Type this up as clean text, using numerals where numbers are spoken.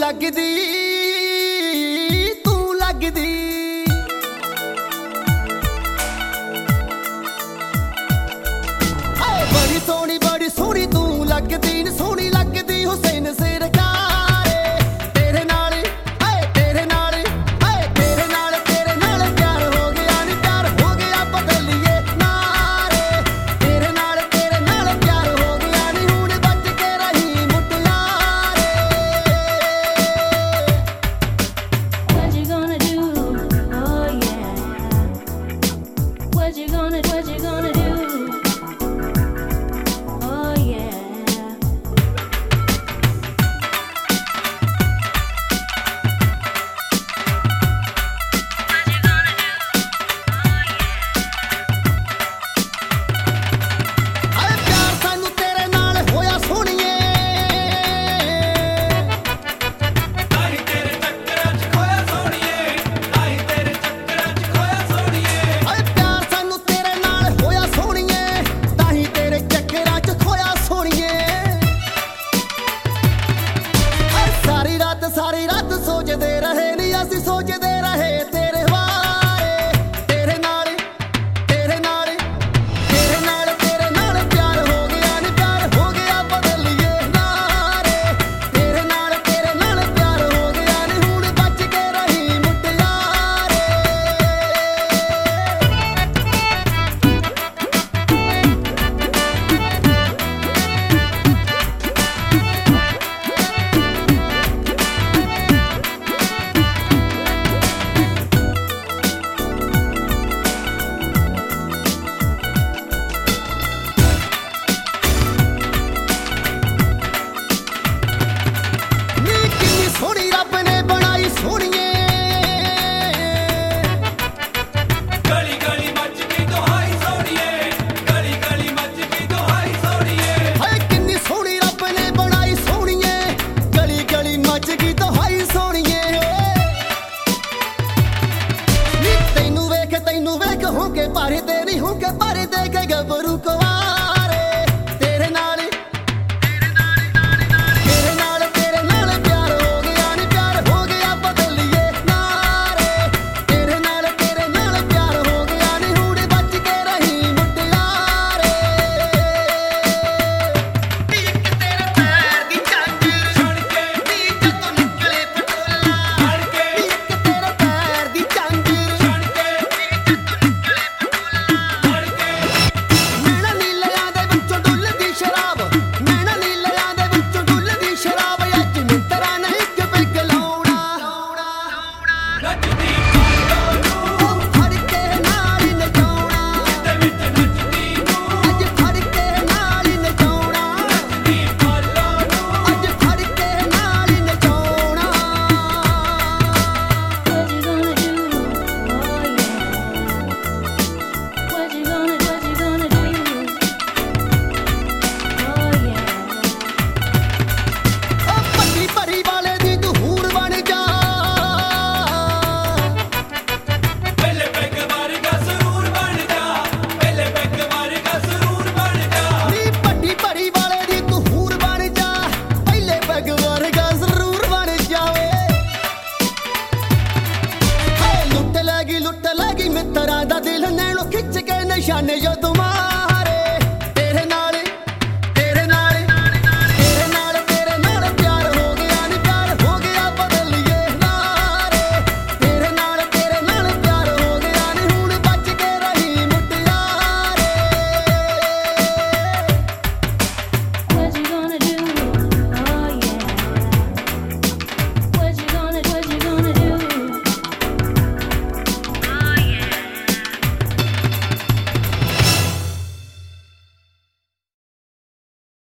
ਲੱਗਦੀ ਤੂੰ ਲੱਗਦੀ ਹਾਏ ਬੜੀ ਸੋਹਣੀ ਤੂੰ ਲੱਗਦੀ ਨੀ ਸੋਹਣੀ ਲੱਗਦੀ ਹੁਸੈਨ ਸਰਕਾਰੇ ਤੇਰੇ ਨਾਲ ਹਾਏ ਤੇਰੇ ਨਾਲ ਹਾਏ ਤੇਰੇ ਨਾਲ ਪਿਆਰ ਹੋ ਗਿਆ ਨੀ ਪਿਆਰ ਹੋ ਗਿਆ ਬਦਲੀਏ ਨਾਰੇ ਤੇਰੇ ਨਾਲ ਪਿਆਰ ਹੋ ਗਿਆ ਨੀ ਹੁਣ ਬਚ ਕੇ ਰਹੀ ਮੁਟਿਆਰੇ What you gonna do? Oh yeah. What you gonna do? Oh yeah. ਹਾਏ ਪਿਆਰ ਸਾਨੂੰ ਤੇਰੇ ਨਾਲ ਹੋਇਆ ਸੋਹਣੀਏ ਤਾਈ ਤੇਰੇ ਚੱਕਰਾਂ 'ਚ ਖੋਇਆ ਸੋਹਣੀਏ ਤਾਈ ਤੇਰੇ ਚੱਕਰਾਂ 'ਚ ਖੋਇਆ ਸੋਹਣੀਏ ਹਾਏ ਪਿਆਰ ਸਾਨੂੰ ਤੇਰੇ ਨਾਲ ਹੋਇਆ ਸੋਹਣੀਏ ਤਾਂ ਹੀ ਤੇਰੇ ਚੱਕਰਾਂ 'ਚ ਖੋਇਆ ਸੋਹਣੀਏ ਹਾਏ ਸਾਰੀ ਰਾਤ ਸੋਚਦੇ ਰਹੇ ਨੀ ਅਸੀਂ ਸੋਚਦੇ ਰਹੇ ਤੇਰੇ ਬਾਰੇ ਤੇਰੇ ਨਾਲ ਪਿਆਰ ਹੋ ਗਿਆ ਨੀ ਪਿਆਰ ਹੋ ਗਿਆ ਬਦਲੀਏ ਨਾਰੇ ਤੇਰੇ ਨਾਲ ਪਿਆਰ ਹੋ ਗਿਆ ਨੀ ਹੁਣ ਬਚ ਕੇ ਰਹੀ ਮੁਟਿਆਰੇ ਨੀ ਕਿੰਨੀ ਸੋਹਣੀ ਰੱਬ ਨੇ ਬਣਾਈ ਸੋਹਣੀਏ ਗਲੀ ਗਲੀ ਮੱਚ ਗਈ ਦੁਹਾਈ ਸੋਹਣੀਏ ਗਲੀ ਗਲੀ ਮੱਚ ਗਈ ਦੁਹਾਈ ਸੋਹਣੀਏ ਹਾਏ ਕਿੰਨੀ ਸੋਹਣੀ ਰੱਬ ਨੇ ਬਣਾਈ ਸੋਹਣੀਏ ਗਲੀ ਮੱਚ ਗਈ ਦੁਹਾਈ ਸੋਹਣੀਏ ਨੀ ਤੈਨੂੰ ਵੇਖ ਹੋ ਕੇ ਭਰਦੇ ਨਹੀਂ ਹੋ ਕੇ ਭਰਦੇ ਕੇ ਗੱਭਰੂ ਕੁਆਰੇ ਤੇਰੇ ਨਾਲ ਪਿਆਰ ਹੋ ਗਿਆ ਨੀ ਪਿਆਰ ਹੋ ਗਿਆ ਬਦਲੀਏ ਨਾਰੇ ਤੇਰੇ ਨਾਲ ਪਿਆਰ ਹੋ ਗਿਆ ਨੀ ਹੁਣ ਬਚ ਕੇ ਰਹੀ ਮੁਟਿਆਰੇ ਇੱਕ ਤੇਰੇ ਪੈਰ ਦੀ ਝਾਂਜਰ ਛਣ ਕੇ ਨੀ ਜਦੋਂ ਨਿਕਲੇ ਪਟੋਲਾ ਛਣ ਕੇ ਇੱਕ ਤੇਰੇ ਪੈਰ ਦੀ ਝਾਂਜਰ ਛਣ ਕੇ ਛਣ ਕੇ ਨੈਣਾ ਨੀਲਿਆਂ ਦੇ ਵਿੱਚੋਂ ਡੁੱਲਦੀ ਸ਼ਰਾਬ ਨੈਣਾ ਨੀਲਿਆਂ ਦੇ ਵਿੱਚੋਂ ਡੁੱਲਦੀ ਸ਼ਰਾਬ ਅੱਜ ਮਿੰਤਰਾ ਨੇ ਇੱਕ ਪੈਗ ਲਾਉਣਾ ਨੱਚਦੀ ਪਾਲੋ ਨੂੰ ਉਹ ਫੜ ਕੇ ਨਾਲ ਹੀ ਨਚਾਉਣਾ ਤੇ ਵਿੱਚ ਨੱਚਦੀ ਨੂੰ ਅੱਜ ਫੜ ਕੇ ਨਾਲ ਹੀ ਨਚਾਉਣਾ ਨੱਚਦੀ ਪਾਲੋ ਨੂੰ ਅੱਜ ਫੜ ਕੇ ਨਾਲ ਹੀ ਨਚਾਉਣਾ What you gonna do? Oh yeah. What you gonna do? Oh yeah. ਉਹ ਪੱਟੀ ਭਰੀ ਵਾਲੇ ਦੀ ਤੂੰ ਹੂਰ ਬਣ ਜਾ ਪਹਿਲੇ ਪੈਗ ਵਰਗਾ ਸਰੂਰ ਬਣ ਜਾ ਪਹਿਲੇ ਪੈਗ ਵਰਗਾ ਸਰੂਰ ਬਣ ਜਾ ਨੀ ਪੱਟੀ ਭਰੀ ਵਾਲੇ ਦੀ ਤੂੰ ਹੂਰ ਬਣ ਜਾ ਪਹਿਲੇ ਪੈਗ ਵਰਗਾ ਜ਼ਰੂਰ ਬਣ ਜਾਵੇ ਹਾਏ ਲੁੱਟ ਲੱਗੀ ਮਿੱਤਰਾਂ ਦਾ ਦਿਲ ਨੈਣੋਂ ਖਿੱਚ ਕੇ ਨਿਸ਼ਾਨੇ ਜਦੋਂ ਮਾਰ